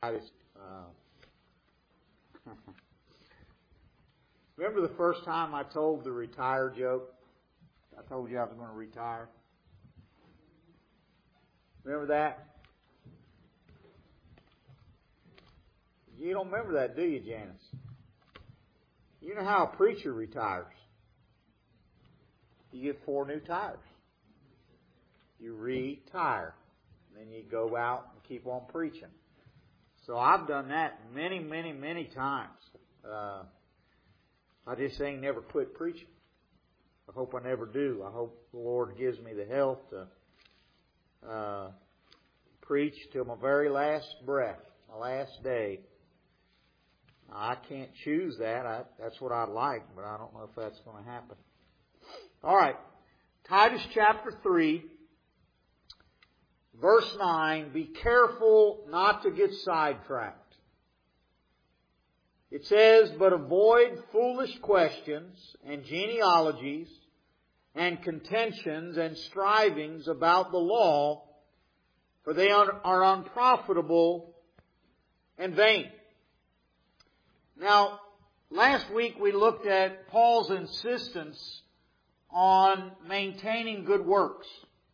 Remember the first time I told the retire joke? I told you I was going to retire. Remember that? You don't remember that, do you, Janice? You know how a preacher retires. You get 4 new tires. You retire. Then you go out and keep on preaching. So I've done that many, many, many times. I just ain't never quit preaching. I hope I never do. I hope the Lord gives me the health to preach till my very last breath, my last day. Now, I can't choose that. That's what I'd like, but I don't know if that's going to happen. All right. Titus chapter 3. Verse 9, be careful not to get sidetracked. It says, but avoid foolish questions and genealogies and contentions and strivings about the law, for they are unprofitable and vain. Now, last week we looked at Paul's insistence on maintaining good works.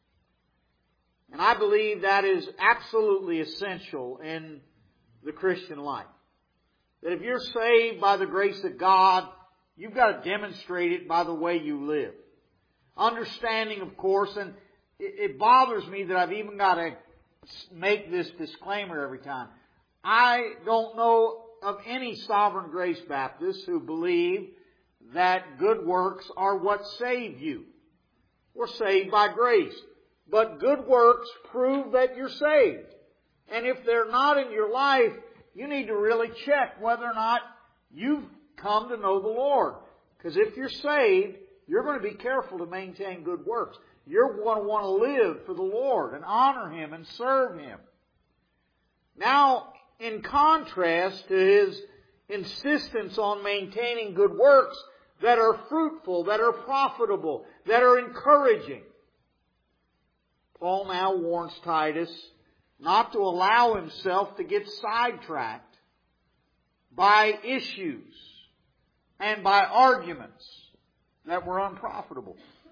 And I believe that is absolutely essential in the Christian life. That if you're saved by the grace of God, you've got to demonstrate it by the way you live. Understanding, of course, and it bothers me that I've even got to make this disclaimer every time. I don't know of any Sovereign Grace Baptists who believe that good works are what save you. We're saved by grace. But good works prove that you're saved. And if they're not in your life, you need to really check whether or not you've come to know the Lord. Because if you're saved, you're going to be careful to maintain good works. You're going to want to live for the Lord and honor Him and serve Him. Now, in contrast to his insistence on maintaining good works that are fruitful, that are profitable, that are encouraging, Paul now warns Titus not to allow himself to get sidetracked by issues and by arguments that were unprofitable.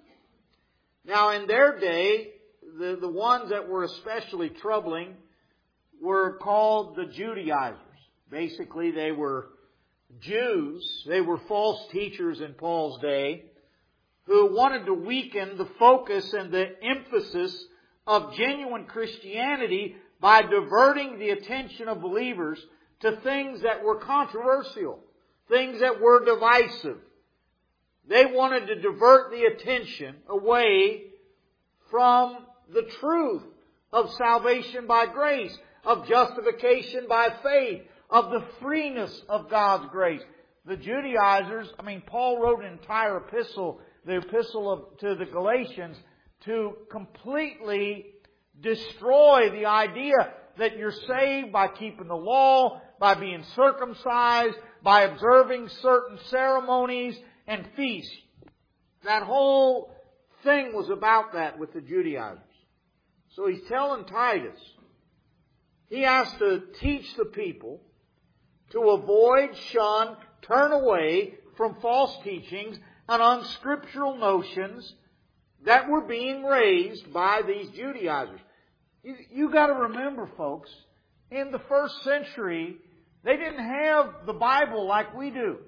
Now, in their day, the ones that were especially troubling were called the Judaizers. Basically, they were Jews. They were false teachers in Paul's day who wanted to weaken the focus and the emphasis of genuine Christianity by diverting the attention of believers to things that were controversial, things that were divisive. They wanted to divert the attention away from the truth of salvation by grace, of justification by faith, of the freeness of God's grace. The Judaizers, Paul wrote an entire epistle, the epistle to the Galatians, to completely destroy the idea that you're saved by keeping the law, by being circumcised, by observing certain ceremonies and feasts. That whole thing was about that with the Judaizers. So he's telling Titus, he has to teach the people to avoid, shun, turn away from false teachings and unscriptural notions that were being raised by these Judaizers. You got to remember, folks, in the first century, they didn't have the Bible like we do.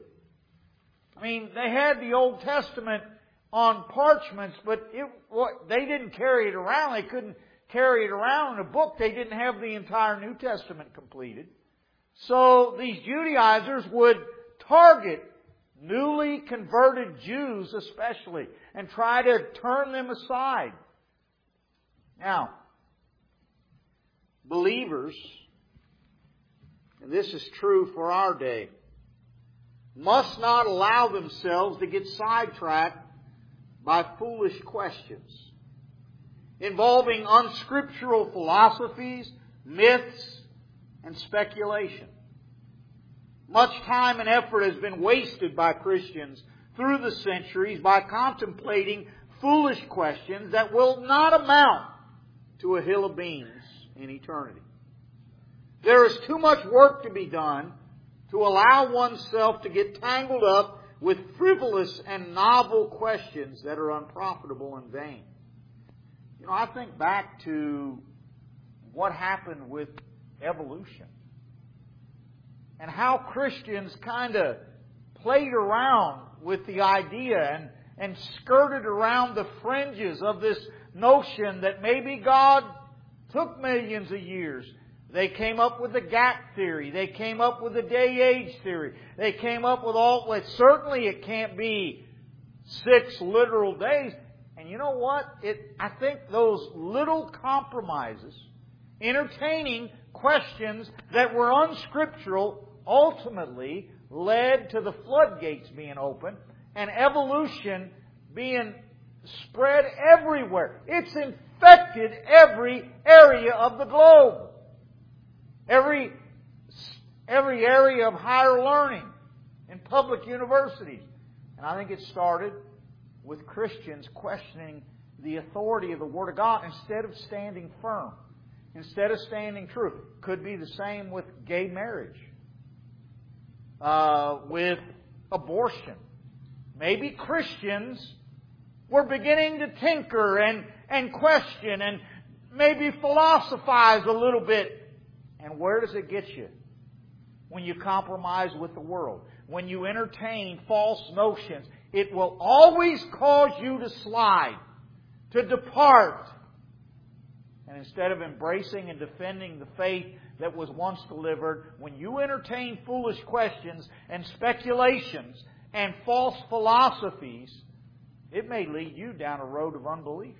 They had the Old Testament on parchments, but they didn't carry it around. They couldn't carry it around in a book. They didn't have the entire New Testament completed. So these Judaizers would target newly converted Jews especially and try to turn them aside. Now, believers, and this is true for our day, must not allow themselves to get sidetracked by foolish questions involving unscriptural philosophies, myths, and speculation. Much time and effort has been wasted by Christians through the centuries by contemplating foolish questions that will not amount to a hill of beans in eternity. There is too much work to be done to allow oneself to get tangled up with frivolous and novel questions that are unprofitable and vain. I think back to what happened with evolution and how Christians kind of played around with the idea and skirted around the fringes of this notion that maybe God took millions of years. They came up with the gap theory. They came up with the day-age theory. They came up with certainly it can't be 6 literal days. And you know what? I think those little compromises, entertaining questions that were unscriptural, ultimately led to the floodgates being open and evolution being spread everywhere. It's infected every area of the globe. Every area of higher learning in public universities. And I think it started with Christians questioning the authority of the Word of God instead of standing firm, instead of standing true. Could be the same with gay marriage, with abortion. Maybe Christians were beginning to tinker and question and maybe philosophize a little bit. And where does it get you? When you compromise with the world, when you entertain false notions, it will always cause you to slide, to depart. And instead of embracing and defending the faith that was once delivered, when you entertain foolish questions and speculations and false philosophies, it may lead you down a road of unbelief.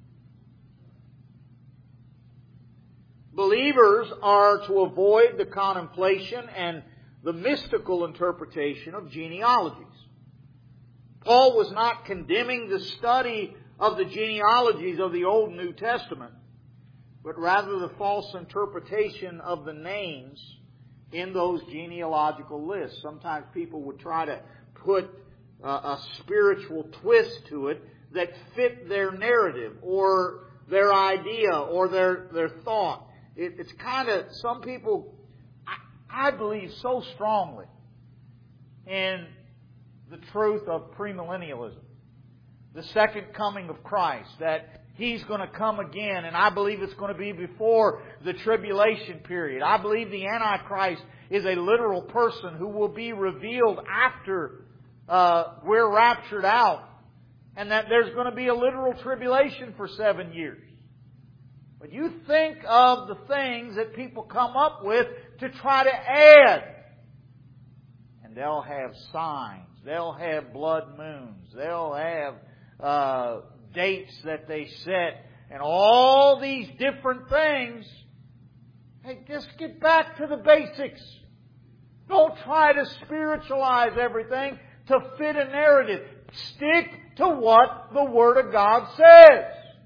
Believers are to avoid the contemplation and the mystical interpretation of genealogies. Paul was not condemning the study of the genealogies of the Old and New Testament, but rather the false interpretation of the names in those genealogical lists. Sometimes people would try to put a spiritual twist to it that fit their narrative or their idea or their thought. It's kind of, some people, I believe so strongly in the truth of premillennialism, the second coming of Christ, that He's going to come again, and I believe it's going to be before the tribulation period. I believe the Antichrist is a literal person who will be revealed after we're raptured out, and that there's going to be a literal tribulation for 7 years. But you think of the things that people come up with to try to add. And they'll have signs. They'll have blood moons. They'll have dates that they set. And all these different things. Hey, just get back to the basics. Don't try to spiritualize everything to fit a narrative. Stick to what the Word of God says.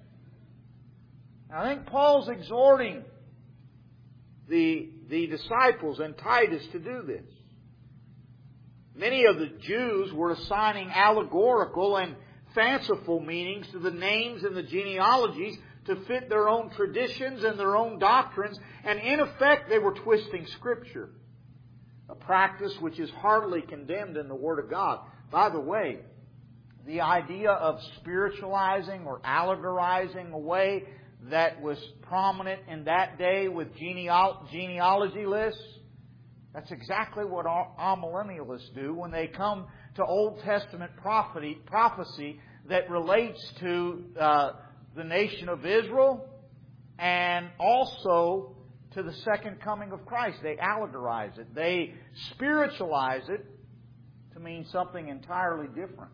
I think Paul's exhorting the disciples and Titus to do this. Many of the Jews were assigning allegorical and fanciful meanings to the names and the genealogies to fit their own traditions and their own doctrines, and in effect they were twisting Scripture. A practice which is heartily condemned in the Word of God. By the way, the idea of spiritualizing or allegorizing away that was prominent in that day with genealogy lists, that's exactly what amillennialists do when they come to Old Testament prophecy that relates to the nation of Israel and also to the second coming of Christ. They allegorize it. They spiritualize it to mean something entirely different.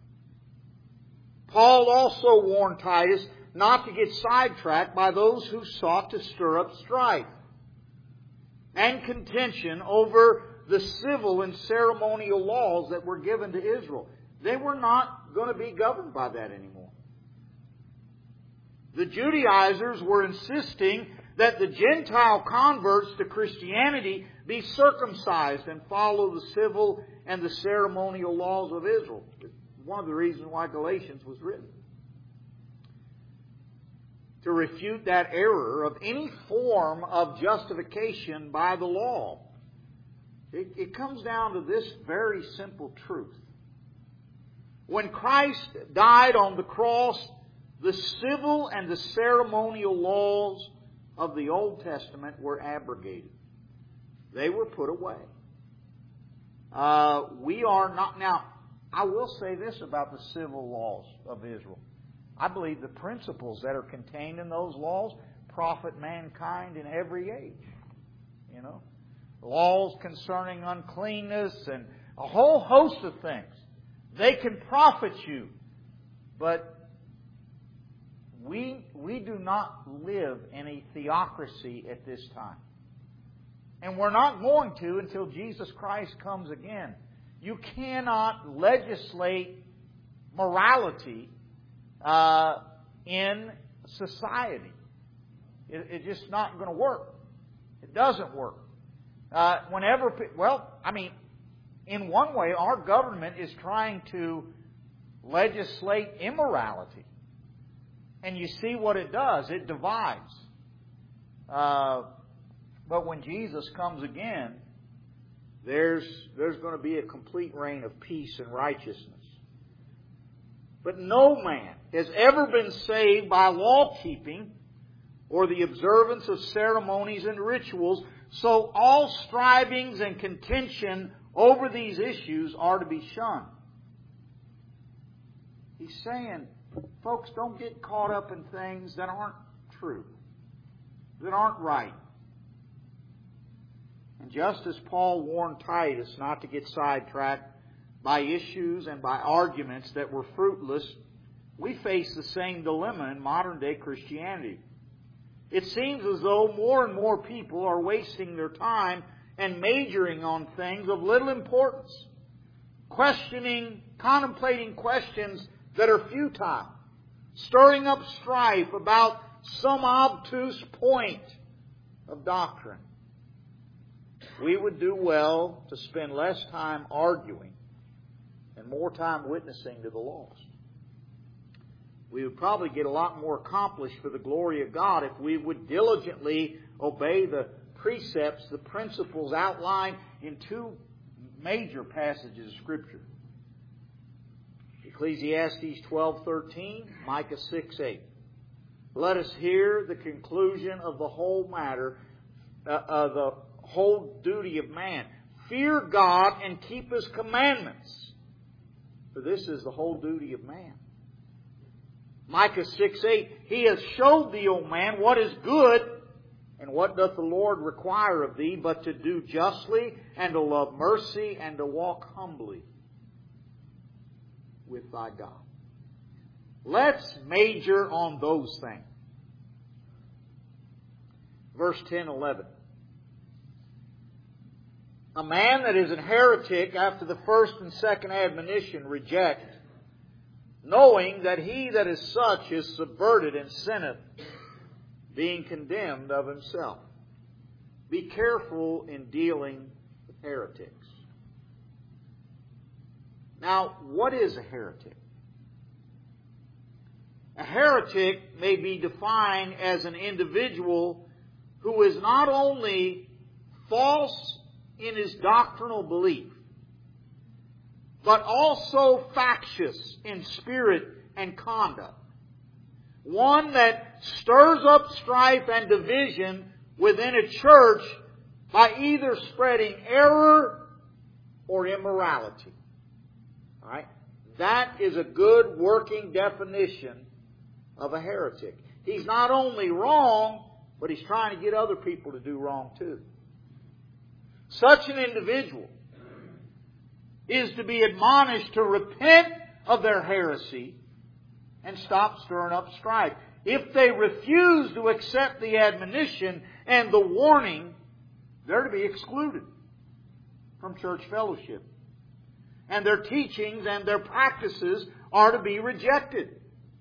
Paul also warned Titus not to get sidetracked by those who sought to stir up strife and contention over the civil and ceremonial laws that were given to Israel. They were not going to be governed by that anymore. The Judaizers were insisting that the Gentile converts to Christianity be circumcised and follow the civil and the ceremonial laws of Israel. It's one of the reasons why Galatians was written. to refute that error of any form of justification by the law. It comes down to this very simple truth. When Christ died on the cross, the civil and the ceremonial laws of the Old Testament were abrogated. They were put away. We are not... Now, I will say this about the civil laws of Israel. I believe the principles that are contained in those laws profit mankind in every age. You know, laws concerning uncleanness and a whole host of things. They can profit you. But we do not live in a theocracy at this time. And we're not going to until Jesus Christ comes again. You cannot legislate morality in society. It's just not going to work. It doesn't work. In one way, our government is trying to legislate immorality. And you see what it does. It divides. But when Jesus comes again, there's going to be a complete reign of peace and righteousness. But no man has ever been saved by law-keeping or the observance of ceremonies and rituals, so all strivings and contention over these issues are to be shunned. He's saying, folks, don't get caught up in things that aren't true, that aren't right. And just as Paul warned Titus not to get sidetracked by issues and by arguments that were fruitless, we face the same dilemma in modern-day Christianity. It seems as though more and more people are wasting their time and majoring on things of little importance, contemplating questions that are futile, stirring up strife about some obtuse point of doctrine. We would do well to spend less time arguing and more time witnessing to the lost. We would probably get a lot more accomplished for the glory of God if we would diligently obey the precepts, the principles outlined in two major passages of Scripture. Ecclesiastes 12:13, Micah 6:8. Let us hear the conclusion of the whole matter, the whole duty of man. Fear God and keep His commandments, for this is the whole duty of man. Micah 6:8, He has showed thee, O man, what is good, and what doth the Lord require of thee, but to do justly, and to love mercy, and to walk humbly with thy God. Let's major on those things. Verse 10-11. A man that is a heretic after the first and second admonition reject, knowing that he that is such is subverted and sinneth, being condemned of himself. Be careful in dealing with heretics. Now, what is a heretic? A heretic may be defined as an individual who is not only false in his doctrinal belief, but also factious in spirit and conduct. One that stirs up strife and division within a church by either spreading error or immorality. All right? That is a good working definition of a heretic. He's not only wrong, but he's trying to get other people to do wrong too. Such an individual is to be admonished to repent of their heresy and stop stirring up strife. If they refuse to accept the admonition and the warning, they're to be excluded from church fellowship. And their teachings and their practices are to be rejected.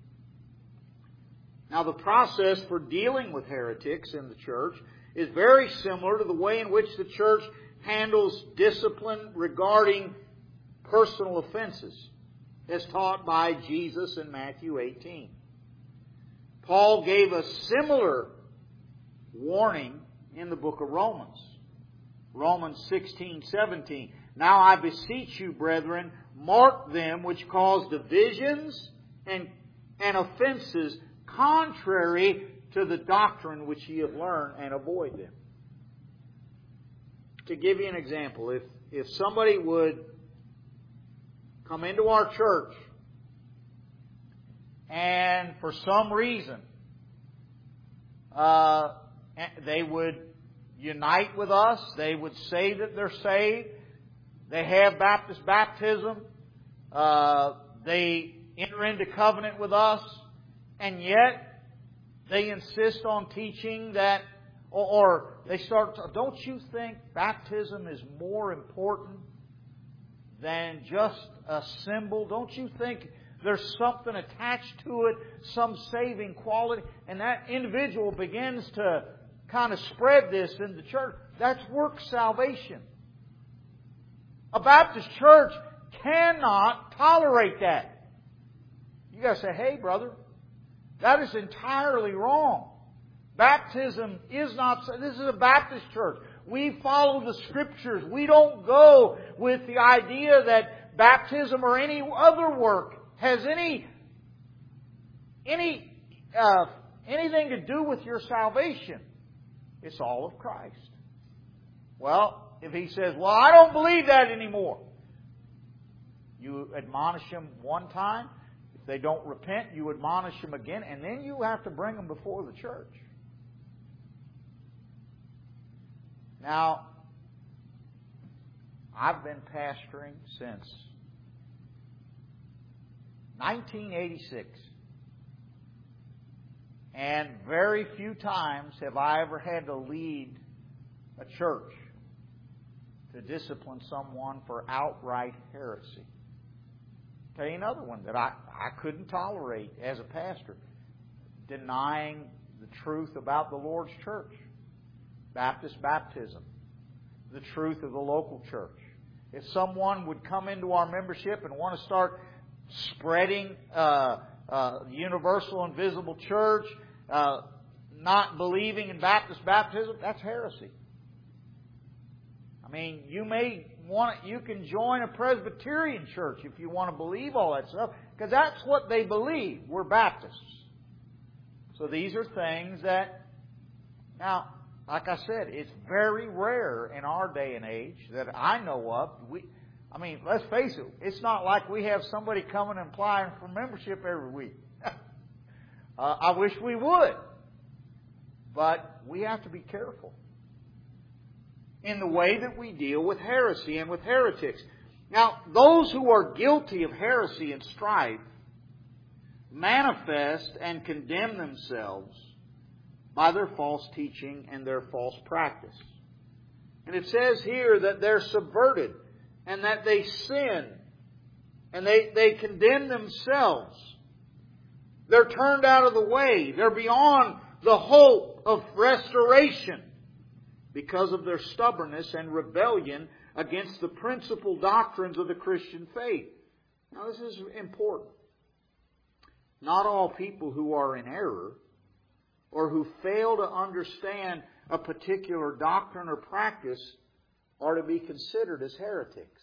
Now, the process for dealing with heretics in the church is very similar to the way in which the church handles discipline regarding personal offenses, as taught by Jesus in Matthew 18. Paul gave a similar warning in the book of Romans. Romans 16:17. Now I beseech you, brethren, mark them which cause divisions and offenses contrary to the doctrine which ye have learned, and avoid them. To give you an example, if somebody would come into our church and for some reason they would unite with us, they would say that they're saved, they have Baptist baptism, they enter into covenant with us, and yet they insist on teaching that, or they start to, don't you think baptism is more important than just a symbol? Don't you think there's something attached to it, some saving quality? And that individual begins to kind of spread this in the church. That's work salvation. A Baptist church cannot tolerate that. You got to say, hey, brother, that is entirely wrong. Baptism is not... This is a Baptist church. We follow the Scriptures. We don't go with the idea that baptism or any other work has anything to do with your salvation. It's all of Christ. Well, if he says, well, I don't believe that anymore, you admonish them one time. If they don't repent, you admonish them again, and then you have to bring them before the church. Now, I've been pastoring since 1986. And very few times have I ever had to lead a church to discipline someone for outright heresy. I'll tell you another one that I couldn't tolerate as a pastor. Denying the truth about the Lord's church. Baptist baptism. The truth of the local church. If someone would come into our membership and want to start spreading universal and visible church, not believing in Baptist baptism, that's heresy. I mean, you can join a Presbyterian church if you want to believe all that stuff, because that's what they believe. We're Baptists. So these are things that, now, like I said, it's very rare in our day and age that I know of. Let's face it, it's not like we have somebody coming and applying for membership every week. I wish we would. But we have to be careful in the way that we deal with heresy and with heretics. Now, those who are guilty of heresy and strife manifest and condemn themselves by their false teaching and their false practice. And it says here that they're subverted and that they sin and they condemn themselves. They're turned out of the way. They're beyond the hope of restoration because of their stubbornness and rebellion against the principal doctrines of the Christian faith. Now, this is important. Not all people who are in error or who fail to understand a particular doctrine or practice are to be considered as heretics.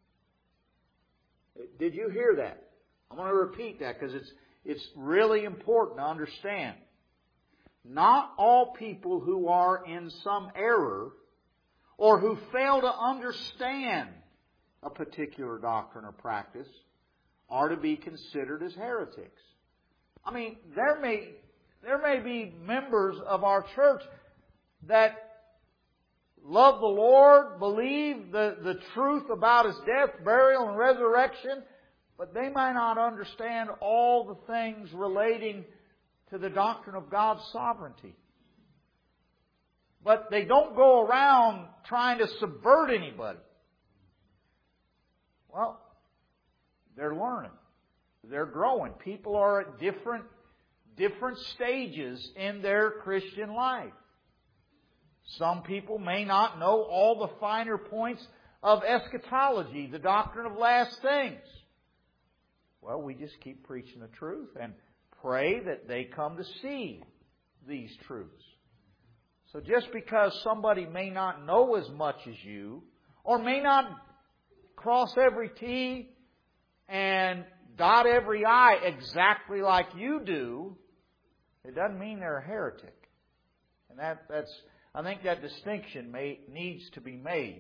Did you hear that? I'm going to repeat that because it's really important to understand. Not all people who are in some error or who fail to understand a particular doctrine or practice are to be considered as heretics. I mean, there may be members of our church that love the Lord, believe the truth about His death, burial, and resurrection, but they might not understand all the things relating to the doctrine of God's sovereignty. But they don't go around trying to subvert anybody. Well, they're learning. They're growing. People are at different stages in their Christian life. Some people may not know all the finer points of eschatology, the doctrine of last things. Well, we just keep preaching the truth and pray that they come to see these truths. So just because somebody may not know as much as you, or may not cross every T and dot every I exactly like you do, it doesn't mean they're a heretic. And I think that distinction needs to be made.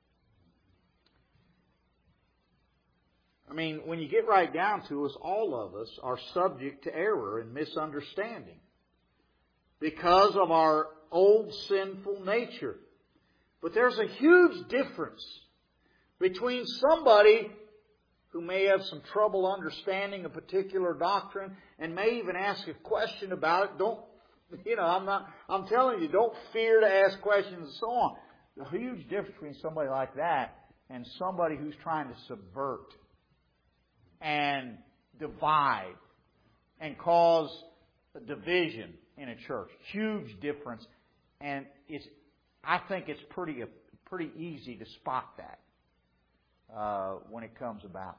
I mean, when you get right down to us, all of us are subject to error and misunderstanding because of our old sinful nature. But there's a huge difference between somebody who may have some trouble understanding a particular doctrine and may even ask a question about it. I'm telling you, don't fear to ask questions and so on. The huge difference between somebody like that and somebody who's trying to subvert and divide and cause a division in a church. Huge difference. And I think it's pretty easy to spot that when it comes about.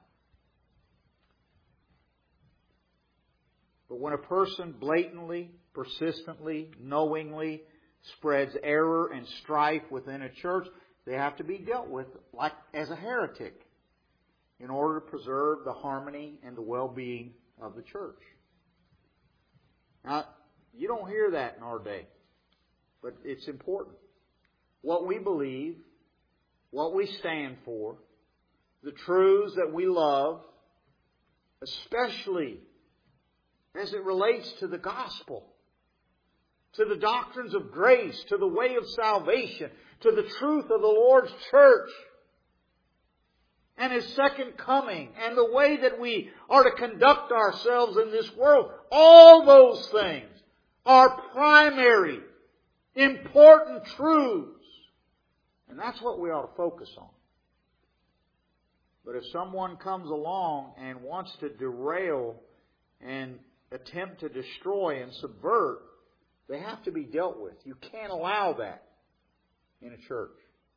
But when a person blatantly, persistently, knowingly spreads error and strife within a church, they have to be dealt with like as a heretic in order to preserve the harmony and the well-being of the church. Now, you don't hear that in our day, but it's important. What we believe, what we stand for, the truths that we love, especially as it relates to the gospel, to the doctrines of grace, to the way of salvation, to the truth of the Lord's church, and His second coming, and the way that we are to conduct ourselves in this world. All those things are primary, important truths. And that's what we ought to focus on. But if someone comes along and wants to derail and attempt to destroy and subvert, they have to be dealt with. You can't allow that in a church.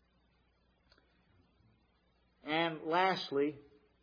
And lastly,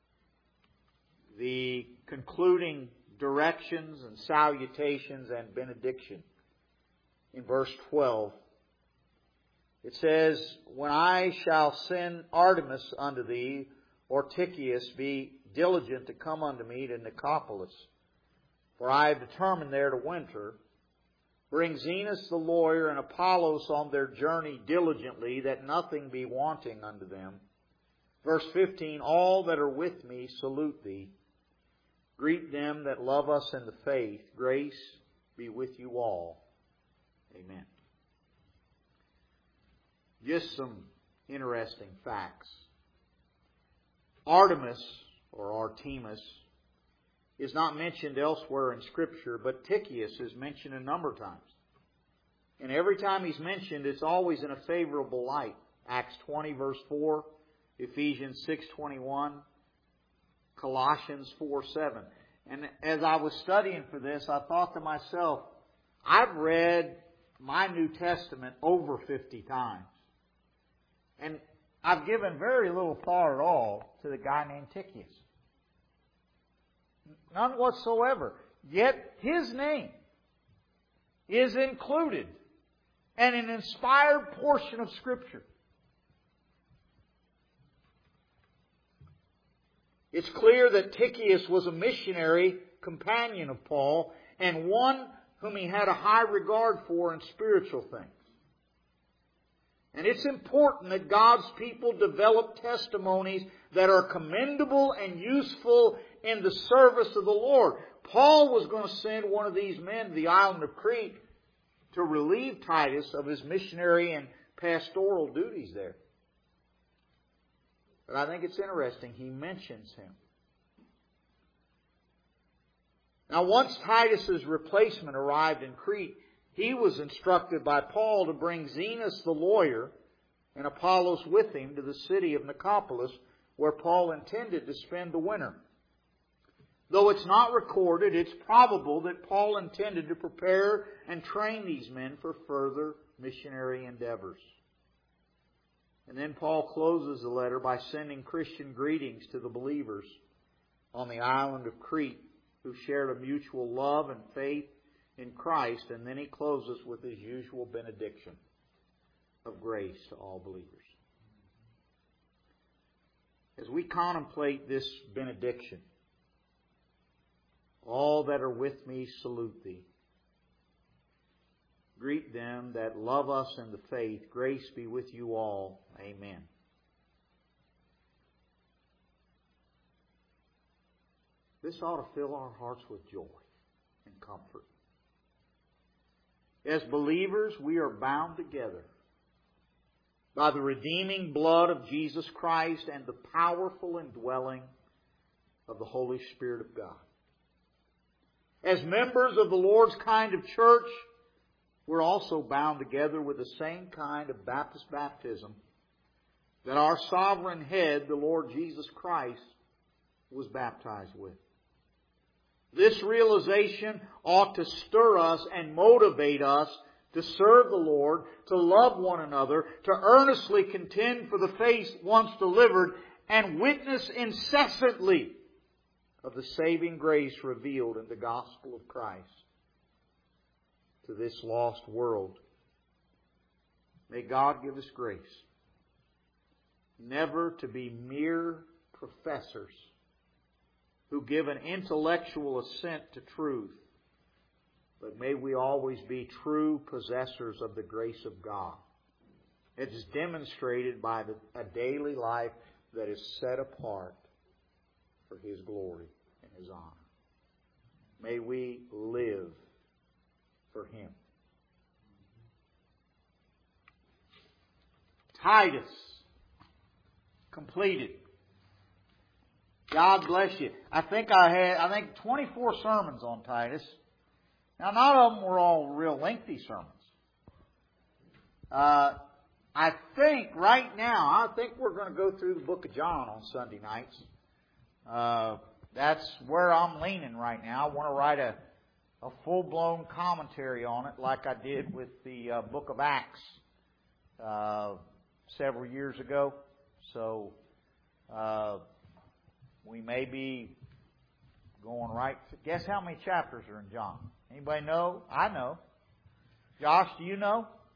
the concluding directions and salutations and benediction. In verse 12, it says, "When I shall send Artemas unto thee, or Tychicus, be diligent to come unto me to Nicopolis, for I have determined there to winter. Bring Zenas the lawyer and Apollos on their journey diligently, that nothing be wanting unto them." Verse 15, "All that are with me salute thee. Greet them that love us in the faith. Grace be with you all. Amen." Just some interesting facts. Artemas, or Artemis, is not mentioned elsewhere in Scripture, but Tychicus is mentioned a number of times. And every time he's mentioned, it's always in a favorable light. Acts 20, verse 4, Ephesians 6:21, Colossians 4:7. And as I was studying for this, I thought to myself, I've read my New Testament over 50 times. And I've given very little thought at all to the guy named Tychicus. None whatsoever. Yet his name is included in an inspired portion of Scripture. It's clear that Tychicus was a missionary companion of Paul and one whom he had a high regard for in spiritual things. And it's important that God's people develop testimonies that are commendable and useful in the service of the Lord. Paul was going to send one of these men to the island of Crete to relieve Titus of his missionary and pastoral duties there. But I think it's interesting, he mentions him. Now, once Titus's replacement arrived in Crete, he was instructed by Paul to bring Zenas the lawyer and Apollos with him to the city of Nicopolis, where Paul intended to spend the winter. Though it's not recorded, it's probable that Paul intended to prepare and train these men for further missionary endeavors. And then Paul closes the letter by sending Christian greetings to the believers on the island of Crete who shared a mutual love and faith in Christ. And then he closes with his usual benediction of grace to all believers. As we contemplate this benediction, all that are with me salute thee. Greet them that love us in the faith. Grace be with you all. Amen. This ought to fill our hearts with joy and comfort. As believers, we are bound together by the redeeming blood of Jesus Christ and the powerful indwelling of the Holy Spirit of God. As members of the Lord's kind of church, we're also bound together with the same kind of Baptist baptism that our sovereign head, the Lord Jesus Christ, was baptized with. This realization ought to stir us and motivate us to serve the Lord, to love one another, to earnestly contend for the faith once delivered, and witness incessantly of the saving grace revealed in the gospel of Christ to this lost world. May God give us grace never to be mere professors who give an intellectual assent to truth, but may we always be true possessors of the grace of God. It is demonstrated by a daily life that is set apart for His glory and His honor. May we live for Him. Titus, completed. God bless you. I think 24 sermons on Titus. Now, not all of them were all real lengthy sermons. I think right now, we're going to go through the book of John on Sunday nights. That's where I'm leaning right now. I want to write a full-blown commentary on it like I did with the book of Acts several years ago. So, we may be going right. Guess how many chapters are in John? Anybody know? I know. Josh, do you know?